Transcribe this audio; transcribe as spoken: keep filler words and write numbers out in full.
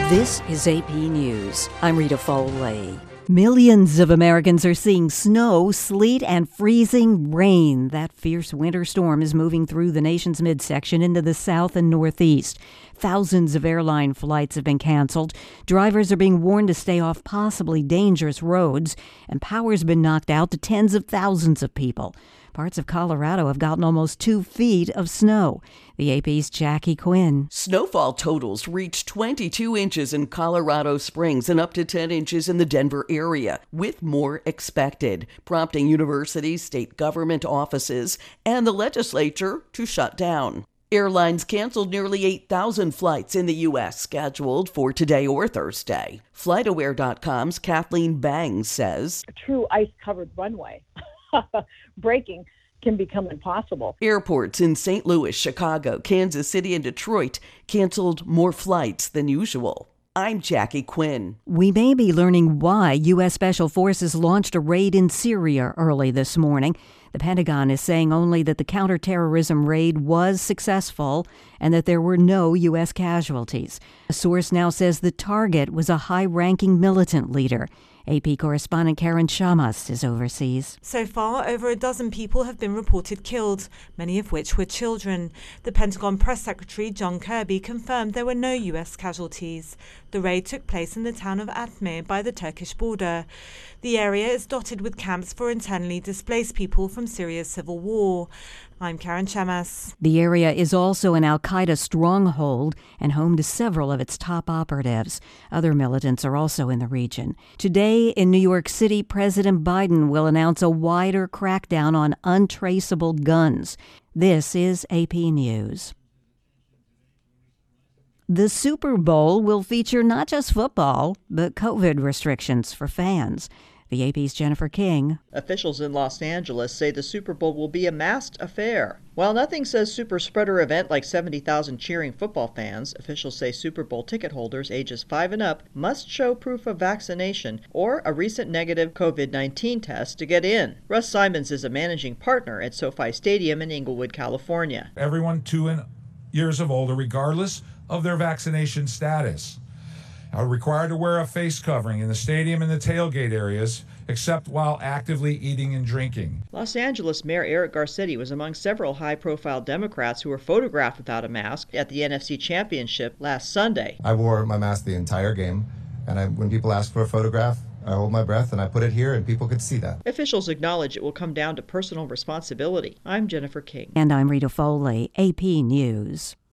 This is A P News. I'm Rita Foley. Millions of Americans are seeing snow, sleet, and freezing rain. That fierce winter storm is moving through the nation's midsection into the south and northeast. Thousands of airline flights have been canceled. Drivers are being warned to stay off possibly dangerous roads, and power's been knocked out to tens of thousands of people. Parts of Colorado have gotten almost two feet of snow. The A P's Jackie Quinn. Snowfall totals reached twenty-two inches in Colorado Springs and up to ten inches in the Denver area, with more expected, prompting universities, state government offices, and the legislature to shut down. Airlines canceled nearly eight thousand flights in the U S scheduled for today or Thursday. FlightAware dot com's Kathleen Bangs says, a true ice-covered runway. Braking can become impossible. Airports in Saint Louis, Chicago, Kansas City, and Detroit canceled more flights than usual. I'm Jackie Quinn. We may be learning why U S Special Forces launched a raid in Syria early this morning. The Pentagon is saying only that the counterterrorism raid was successful and that there were no U S casualties. A source now says the target was a high-ranking militant leader. A P correspondent Karen Shamas is overseas. So far, over a dozen people have been reported killed, many of which were children. The Pentagon Press Secretary John Kirby confirmed there were no U S casualties. The raid took place in the town of Atmir by the Turkish border. The area is dotted with camps for internally displaced people from Syria's civil war. I'm Karen Shamas. The area is also an al-Qaeda stronghold and home to several of its top operatives. Other militants are also in the region. Today in New York City, President Biden will announce a wider crackdown on untraceable guns. This is A P News. The Super Bowl will feature not just football, but COVID restrictions for fans. The A P's Jennifer King. Officials in Los Angeles say the Super Bowl will be a masked affair. While nothing says super spreader event like seventy thousand cheering football fans, officials say Super Bowl ticket holders ages five and up must show proof of vaccination or a recent negative COVID nineteen test to get in. Russ Simons is a managing partner at SoFi Stadium in Inglewood, California. Everyone two and years of older, regardless of their vaccination status, are required to wear a face covering in the stadium and the tailgate areas, except while actively eating and drinking. Los Angeles Mayor Eric Garcetti was among several high-profile Democrats who were photographed without a mask at the N F C Championship last Sunday. I wore my mask the entire game, and I, when people ask for a photograph, I hold my breath and I put it here and people could see that. Officials acknowledge it will come down to personal responsibility. I'm Jennifer King. And I'm Rita Foley, A P News.